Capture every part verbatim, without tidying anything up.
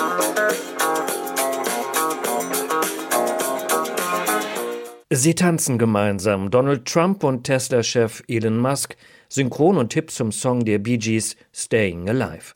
Sie tanzen gemeinsam, Donald Trump und Tesla-Chef Elon Musk, Synchron und Tipp zum Song der Bee Gees Staying Alive.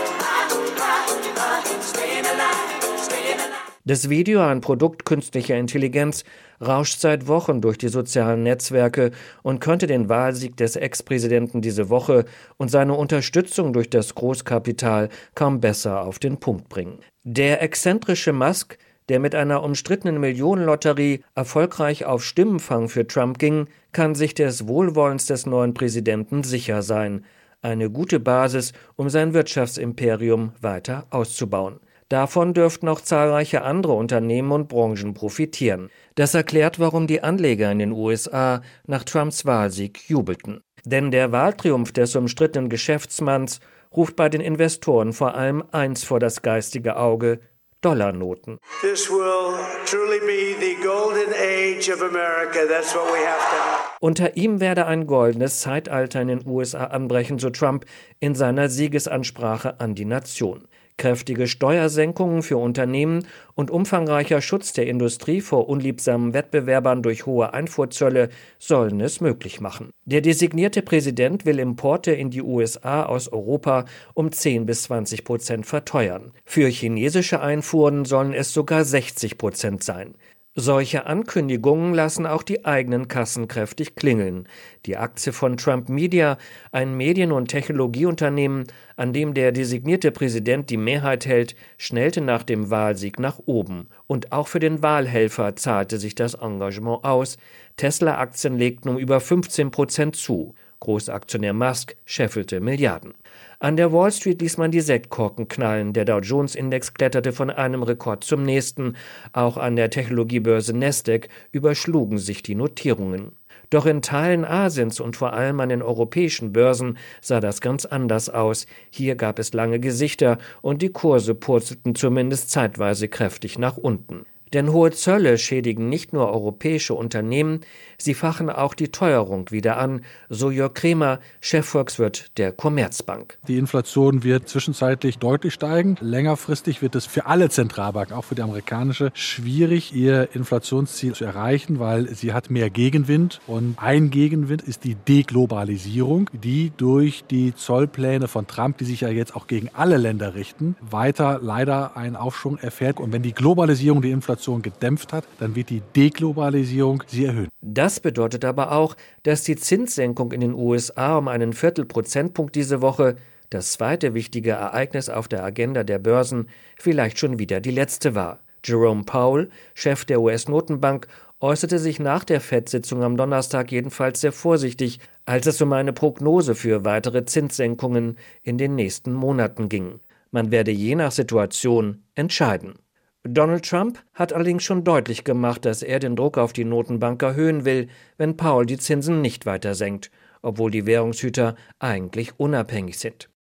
Das Video, ein Produkt künstlicher Intelligenz, rauscht seit Wochen durch die sozialen Netzwerke und könnte den Wahlsieg des Ex-Präsidenten diese Woche und seine Unterstützung durch das Großkapital kaum besser auf den Punkt bringen. Der exzentrische Musk, der mit einer umstrittenen Millionenlotterie erfolgreich auf Stimmenfang für Trump ging, kann sich des Wohlwollens des neuen Präsidenten sicher sein. Eine gute Basis, um sein Wirtschaftsimperium weiter auszubauen. Davon dürften auch zahlreiche andere Unternehmen und Branchen profitieren. Das erklärt, warum die Anleger in den U S A nach Trumps Wahlsieg jubelten. Denn der Wahltriumph des umstrittenen Geschäftsmanns ruft bei den Investoren vor allem eins vor das geistige Auge: Dollarnoten. This will truly be the golden age of America. That's what we have to have. Unter ihm werde ein goldenes Zeitalter in den U S A anbrechen, so Trump in seiner Siegesansprache an die Nation. Kräftige Steuersenkungen für Unternehmen und umfangreicher Schutz der Industrie vor unliebsamen Wettbewerbern durch hohe Einfuhrzölle sollen es möglich machen. Der designierte Präsident will Importe in die U S A aus Europa um zehn bis zwanzig Prozent verteuern. Für chinesische Einfuhren sollen es sogar sechzig Prozent sein. Solche Ankündigungen lassen auch die eigenen Kassen kräftig klingeln. Die Aktie von Trump Media, ein Medien- und Technologieunternehmen, an dem der designierte Präsident die Mehrheit hält, schnellte nach dem Wahlsieg nach oben. Und auch für den Wahlhelfer zahlte sich das Engagement aus. Tesla-Aktien legten um über fünfzehn Prozent zu. Großaktionär Musk scheffelte Milliarden. An der Wall Street ließ man die Sektkorken knallen. Der Dow-Jones-Index kletterte von einem Rekord zum nächsten. Auch an der Technologiebörse Nasdaq überschlugen sich die Notierungen. Doch in Teilen Asiens und vor allem an den europäischen Börsen sah das ganz anders aus. Hier gab es lange Gesichter und die Kurse purzelten zumindest zeitweise kräftig nach unten. Denn hohe Zölle schädigen nicht nur europäische Unternehmen, sie fachen auch die Teuerung wieder an, so Jörg Kremer, Chefvolkswirt der Commerzbank. Die Inflation wird zwischenzeitlich deutlich steigen. Längerfristig wird es für alle Zentralbanken, auch für die amerikanische, schwierig, ihr Inflationsziel zu erreichen, weil sie hat mehr Gegenwind. Und ein Gegenwind ist die Deglobalisierung, die durch die Zollpläne von Trump, die sich ja jetzt auch gegen alle Länder richten, weiter leider einen Aufschwung erfährt. Und wenn die Globalisierung die Inflation gedämpft hat, dann wird die Deglobalisierung sie erhöhen. Das bedeutet aber auch, dass die Zinssenkung in den U S A um einen Viertelprozentpunkt diese Woche, das zweite wichtige Ereignis auf der Agenda der Börsen, vielleicht schon wieder die letzte war. Jerome Powell, Chef der U S-Notenbank, äußerte sich nach der Fed-Sitzung am Donnerstag jedenfalls sehr vorsichtig, als es um eine Prognose für weitere Zinssenkungen in den nächsten Monaten ging. Man werde je nach Situation entscheiden. Donald Trump hat allerdings schon deutlich gemacht, dass er den Druck auf die Notenbank erhöhen will, wenn Powell die Zinsen nicht weiter senkt, obwohl die Währungshüter eigentlich unabhängig sind.